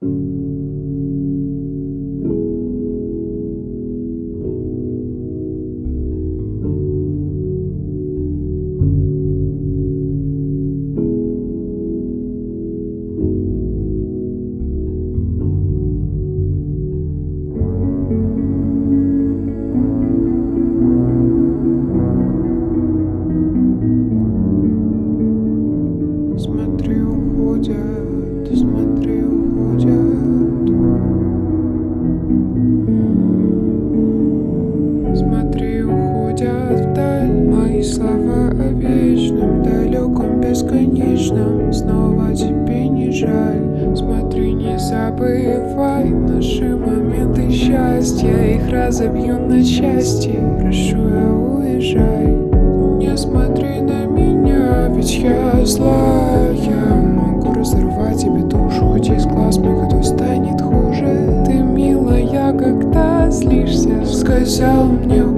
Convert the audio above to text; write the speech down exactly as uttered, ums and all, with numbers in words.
Смотри, уходят, смотри, уходят. Смотри, уходят вдаль мои слова о вечном, далеком, бесконечном. Снова тебе не жаль. Смотри, не забывай наши моменты счастья. Их разобью на части. Прошу, я уезжай. Не смотри на меня, ведь я злая. Могу разорвать тебе душу, хоть из глаз моих это станет хуже. Ты милая, когда злишься. Сказал мне